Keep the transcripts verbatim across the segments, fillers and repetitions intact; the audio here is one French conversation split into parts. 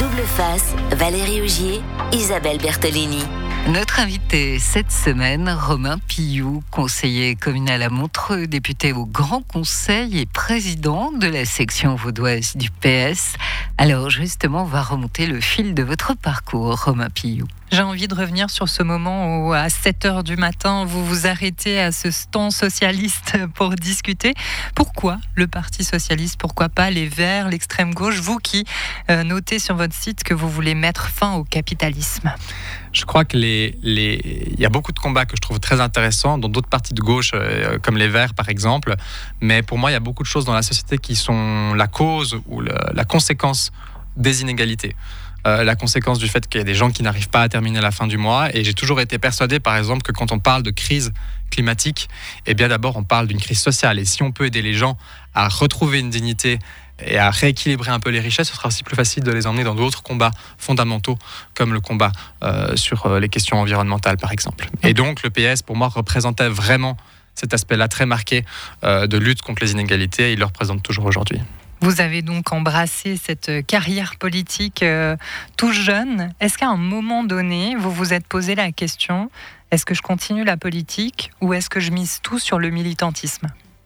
Double face, Valérie Augier, Isabelle Bertolini. Notre invité cette semaine, Romain Pilloux, conseiller communal à Montreux, député au Grand Conseil et président de la section vaudoise du P S. Alors justement, on va remonter le fil de votre parcours, Romain Pilloux. J'ai envie de revenir sur ce moment où, à sept heures du matin, vous vous arrêtez à ce stand socialiste pour discuter. Pourquoi le Parti socialiste ? Pourquoi pas les Verts, l'extrême gauche ? Vous qui euh, notez sur votre site que vous voulez mettre fin au capitalisme. Je crois que les, les... il y a beaucoup de combats que je trouve très intéressants dans d'autres partis de gauche, euh, comme les Verts par exemple. Mais pour moi, il y a beaucoup de choses dans la société qui sont la cause ou le, la conséquence des inégalités. Euh, la conséquence du fait qu'il y a des gens qui n'arrivent pas à terminer la fin du mois. Et j'ai toujours été persuadé, par exemple, que quand on parle de crise climatique, eh bien d'abord on parle d'une crise sociale. Et si on peut aider les gens à retrouver une dignité et à rééquilibrer un peu les richesses, ce sera aussi plus facile de les emmener dans d'autres combats fondamentaux, comme le combat euh, sur euh, les questions environnementales, par exemple. Et donc le P S, pour moi, représentait vraiment cet aspect-là très marqué euh, de lutte contre les inégalités, et il le représente toujours aujourd'hui. Vous avez donc embrassé cette carrière politique euh, tout jeune. Est-ce qu'à un moment donné, vous vous êtes posé la question, est-ce que je continue la politique ou est-ce que je mise tout sur le militantisme ?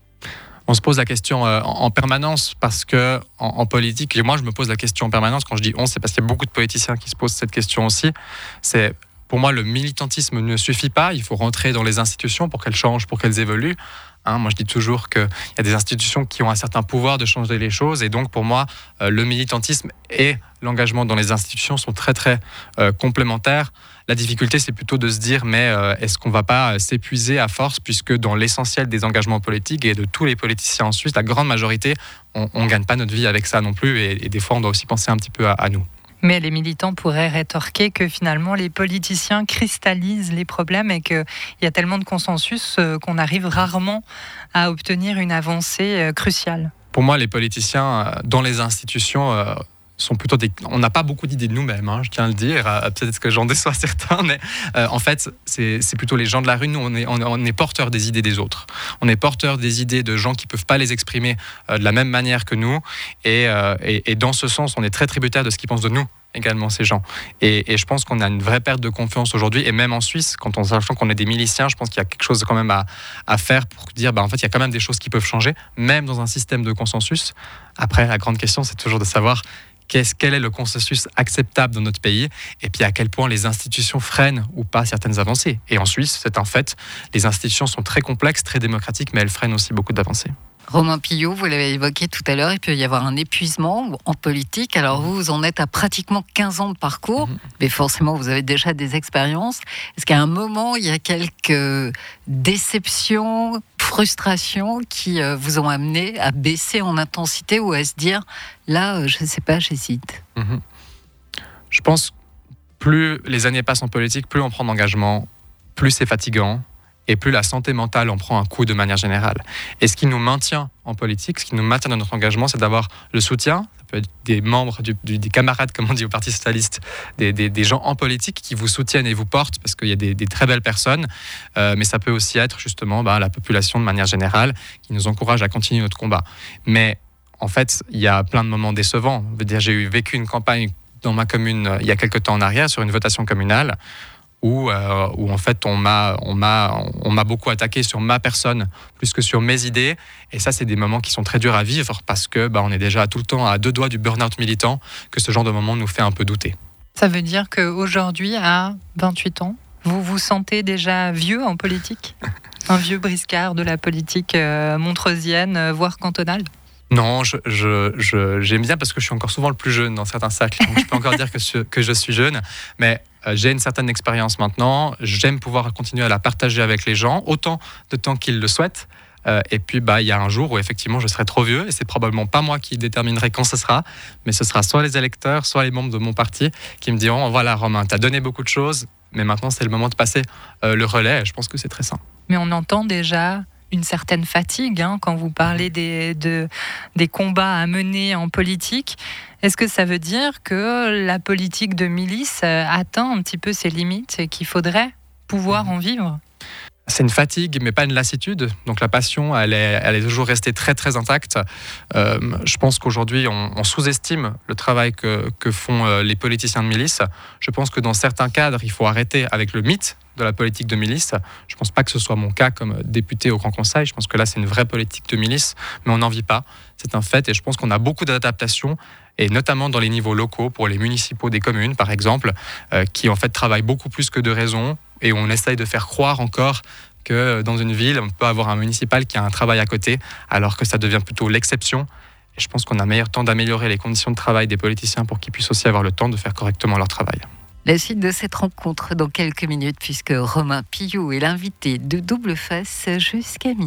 On se pose la question euh, en, en permanence parce que en, en politique, et moi je me pose la question en permanence, quand je dis on, c'est parce qu'il y a beaucoup de politiciens qui se posent cette question aussi. C'est, pour moi, le militantisme ne suffit pas, il faut rentrer dans les institutions pour qu'elles changent, pour qu'elles évoluent. Hein, moi, je dis toujours qu'il y a des institutions qui ont un certain pouvoir de changer les choses, et donc pour moi, euh, le militantisme et l'engagement dans les institutions sont très très euh, complémentaires. La difficulté, c'est plutôt de se dire, mais euh, est-ce qu'on ne va pas s'épuiser à force, puisque dans l'essentiel des engagements politiques et de tous les politiciens en Suisse, la grande majorité, on ne gagne pas notre vie avec ça non plus, et, et des fois, on doit aussi penser un petit peu à, à nous. Mais les militants pourraient rétorquer que finalement les politiciens cristallisent les problèmes et qu'il y a tellement de consensus qu'on arrive rarement à obtenir une avancée cruciale. Pour moi, les politiciens dans les institutions sont plutôt des... On n'a pas beaucoup d'idées de nous-mêmes, hein, je tiens à le dire. Peut-être que j'en déçois certains, mais euh, en fait, c'est, c'est plutôt les gens de la rue. Nous, on est, on, on est porteurs des idées des autres. On est porteurs des idées de gens qui ne peuvent pas les exprimer euh, de la même manière que nous. Et, euh, et, et dans ce sens, on est très tributaire de ce qu'ils pensent de nous également, ces gens. Et, et je pense qu'on a une vraie perte de confiance aujourd'hui, et même en Suisse, quand on sachant qu'on est des miliciens, je pense qu'il y a quelque chose quand même à, à faire pour dire, bah, en fait, il y a quand même des choses qui peuvent changer, même dans un système de consensus. Après, la grande question, c'est toujours de savoir Qu'est-ce, quel est le consensus acceptable dans notre pays, et puis à quel point les institutions freinent ou pas certaines avancées. Et en Suisse, c'est un fait, les institutions sont très complexes, très démocratiques, mais elles freinent aussi beaucoup d'avancées. Romain Pilloux, vous l'avez évoqué tout à l'heure, il peut y avoir un épuisement en politique. Alors vous, vous en êtes à pratiquement quinze ans de parcours, mmh. mais forcément vous avez déjà des expériences. Est-ce qu'à un moment, il y a quelques déceptions, frustrations qui vous ont amené à baisser en intensité ou à se dire, là, je ne sais pas, j'hésite ? mmh. Je pense que plus les années passent en politique, plus on prend d'engagement, plus c'est fatigant, et plus la santé mentale en prend un coup de manière générale. Et ce qui nous maintient en politique, ce qui nous maintient dans notre engagement, c'est d'avoir le soutien, ça peut être des membres, du, du, des camarades, comme on dit au Parti socialiste, des, des, des gens en politique qui vous soutiennent et vous portent, parce qu'il y a des, des très belles personnes, euh, mais ça peut aussi être justement bah, la population de manière générale qui nous encourage à continuer notre combat. Mais en fait, il y a plein de moments décevants. Je veux dire, j'ai eu vécu une campagne dans ma commune euh, il y a quelques temps en arrière sur une votation communale, Où, euh, où en fait on m'a, on, m'a, on m'a beaucoup attaqué sur ma personne plus que sur mes idées, et ça c'est des moments qui sont très durs à vivre parce que bah, on est déjà tout le temps à deux doigts du burn-out militant, que ce genre de moment nous fait un peu douter. Ça veut dire qu'aujourd'hui, à vingt-huit ans, vous vous sentez déjà vieux en politique ? Un vieux briscard de la politique euh, montreusienne, voire cantonale ? Non, je, je, je, j'aime bien parce que je suis encore souvent le plus jeune dans certains cercles, donc je peux encore dire que je, que je suis jeune, mais euh, j'ai une certaine expérience maintenant, j'aime pouvoir continuer à la partager avec les gens, autant de temps qu'ils le souhaitent, euh, et puis bah, il y a un jour où effectivement je serai trop vieux, et c'est probablement pas moi qui déterminerai quand ce sera, mais ce sera soit les électeurs, soit les membres de mon parti qui me diront, voilà Romain, t'as donné beaucoup de choses, mais maintenant c'est le moment de passer euh, le relais, et je pense que c'est très sain. Mais on entend déjà une certaine fatigue hein, quand vous parlez des, de, des combats à mener en politique. Est-ce que ça veut dire que la politique de milice atteint un petit peu ses limites et qu'il faudrait pouvoir en vivre ? C'est une fatigue, mais pas une lassitude. Donc la passion, elle est, elle est toujours restée très très intacte. Euh, je pense qu'aujourd'hui, on, on sous-estime le travail que, que font euh, les politiciens de milice. Je pense que dans certains cadres, il faut arrêter avec le mythe de la politique de milice. Je ne pense pas que ce soit mon cas comme député au Grand Conseil. Je pense que là, c'est une vraie politique de milice, mais on n'en vit pas. C'est un fait, et je pense qu'on a beaucoup d'adaptations, et notamment dans les niveaux locaux, pour les municipaux des communes, par exemple, euh, qui en fait travaillent beaucoup plus que de raison, et on essaye de faire croire encore que dans une ville, on peut avoir un municipal qui a un travail à côté, alors que ça devient plutôt l'exception. Et je pense qu'on a meilleur temps d'améliorer les conditions de travail des politiciens pour qu'ils puissent aussi avoir le temps de faire correctement leur travail. La suite de cette rencontre dans quelques minutes, puisque Romain Pillou est l'invité de Double Face jusqu'à midi.